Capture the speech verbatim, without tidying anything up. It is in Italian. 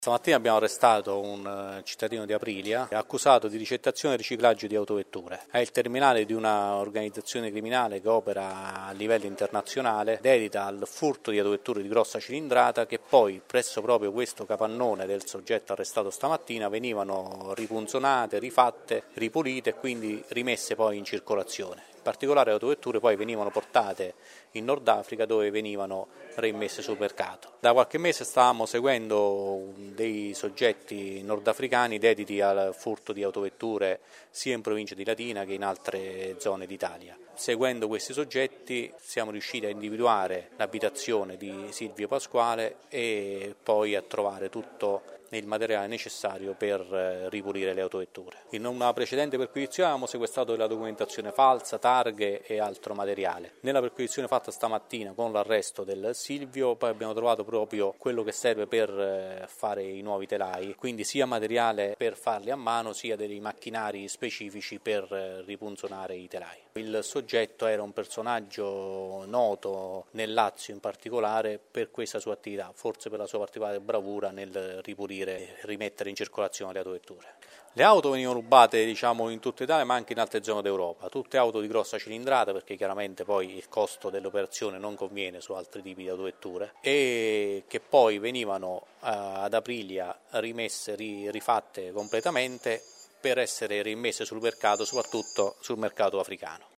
Stamattina abbiamo arrestato un cittadino di Aprilia accusato di ricettazione e riciclaggio di autovetture. È il terminale di un'organizzazione criminale che opera a livello internazionale, dedita al furto di autovetture di grossa cilindrata che poi presso proprio questo capannone del soggetto arrestato stamattina venivano ripunzonate, rifatte, ripulite e quindi rimesse poi in circolazione. In particolare le autovetture poi venivano portate in Nord Africa dove venivano reimmesse sul mercato. Da qualche mese stavamo seguendo dei soggetti nordafricani dediti al furto di autovetture sia in provincia di Latina che in altre zone d'Italia. Seguendo questi soggetti siamo riusciti a individuare l'abitazione di Silvio Pasquale e poi a trovare tutto il materiale necessario per ripulire le autovetture. In una precedente perquisizione avevamo sequestrato della documentazione falsa, targhe e altro materiale. Nella perquisizione fatta stamattina con l'arresto del Silvio poi abbiamo trovato proprio quello che serve per fare i nuovi telai, quindi sia materiale per farli a mano sia dei macchinari specifici per ripunzonare i telai. Il soggetto era un personaggio noto nel Lazio in particolare per questa sua attività, forse per la sua particolare bravura nel ripulire e rimettere in circolazione le autovetture. Le auto venivano rubate diciamo in tutta Italia ma anche in altre zone d'Europa, tutte auto di grossa cilindrata perché chiaramente poi il costo dell'operazione non conviene su altri tipi di autovetture e che poi venivano uh, ad Aprilia rimesse, ri, rifatte completamente per essere rimmesse sul mercato, soprattutto sul mercato africano.